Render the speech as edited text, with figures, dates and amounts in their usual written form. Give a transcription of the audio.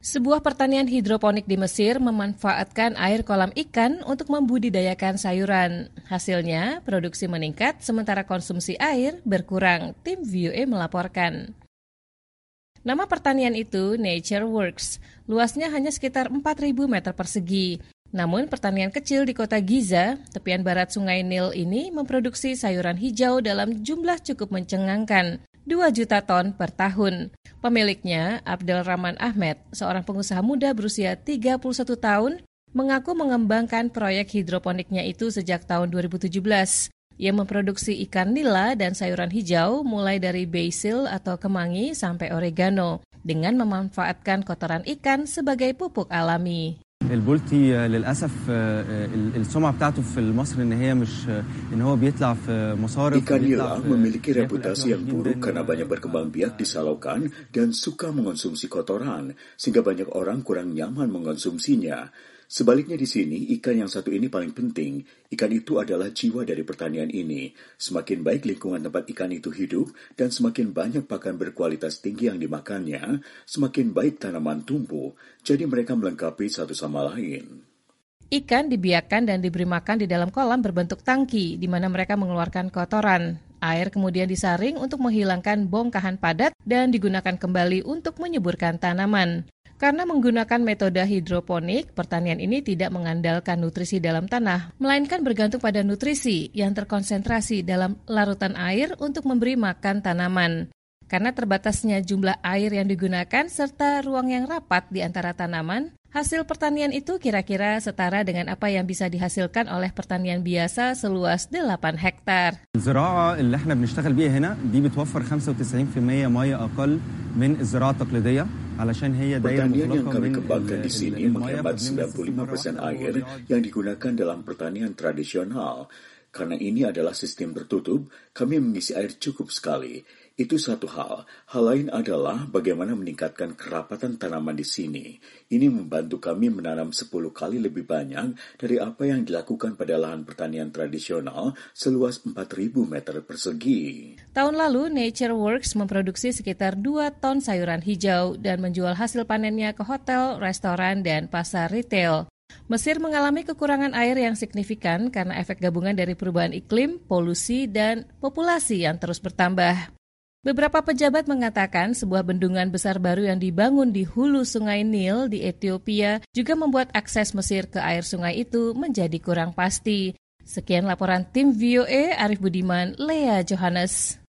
Sebuah pertanian hidroponik di Mesir memanfaatkan air kolam ikan untuk membudidayakan sayuran. Hasilnya, produksi meningkat sementara konsumsi air berkurang, tim VOA melaporkan. Nama pertanian itu Nature Works. Luasnya hanya sekitar 4.000 meter persegi. Namun pertanian kecil di kota Giza, tepian barat Sungai Nil ini memproduksi sayuran hijau dalam jumlah cukup mencengangkan, 2 juta ton per tahun. Pemiliknya, Abdel Rahman Ahmed, seorang pengusaha muda berusia 31 tahun, mengaku mengembangkan proyek hidroponiknya itu sejak tahun 2017. Ia memproduksi ikan nila dan sayuran hijau mulai dari basil atau kemangi sampai oregano dengan memanfaatkan kotoran ikan sebagai pupuk alami. البولتي للاسف السمعه بتاعته في مصر ان هو بيطلع في مصارف. Ikan nila memiliki reputasi yang buruk karena banyak berkembang biak di Salaukan dan suka mengonsumsi kotoran, sehingga banyak orang kurang nyaman mengonsumsinya. Sebaliknya di sini, ikan yang satu ini paling penting. Ikan itu adalah jiwa dari pertanian ini. Semakin baik lingkungan tempat ikan itu hidup dan semakin banyak pakan berkualitas tinggi yang dimakannya, semakin baik tanaman tumbuh. Jadi mereka melengkapi satu sama lain. Ikan dibiarkan dan diberi makan di dalam kolam berbentuk tangki, di mana mereka mengeluarkan kotoran. Air kemudian disaring untuk menghilangkan bongkahan padat dan digunakan kembali untuk menyuburkan tanaman. Karena menggunakan metode hidroponik, pertanian ini tidak mengandalkan nutrisi dalam tanah, melainkan bergantung pada nutrisi yang terkonsentrasi dalam larutan air untuk memberi makan tanaman. Karena terbatasnya jumlah air yang digunakan serta ruang yang rapat di antara tanaman, hasil pertanian itu kira-kira setara dengan apa yang bisa dihasilkan oleh pertanian biasa seluas 8 hektar. الزراعه اللي احنا بنشتغل بيها هنا دي بتوفر 95% ميه اقل من الزراعه التقليديه. Pertanian yang kami kembangkan di sini menghemat 95% air yang digunakan dalam pertanian tradisional. Karena ini adalah sistem tertutup, kami mengisi air cukup sekali. Itu satu hal. Hal lain adalah bagaimana meningkatkan kerapatan tanaman di sini. Ini membantu kami menanam 10 kali lebih banyak dari apa yang dilakukan pada lahan pertanian tradisional seluas 4.000 meter persegi. Tahun lalu, Nature Works memproduksi sekitar 2 ton sayuran hijau dan menjual hasil panennya ke hotel, restoran, dan pasar retail. Mesir mengalami kekurangan air yang signifikan karena efek gabungan dari perubahan iklim, polusi, dan populasi yang terus bertambah. Beberapa pejabat mengatakan sebuah bendungan besar baru yang dibangun di hulu Sungai Nil di Ethiopia juga membuat akses Mesir ke air sungai itu menjadi kurang pasti. Sekian laporan tim VOA, Arif Budiman, Lea Johannes.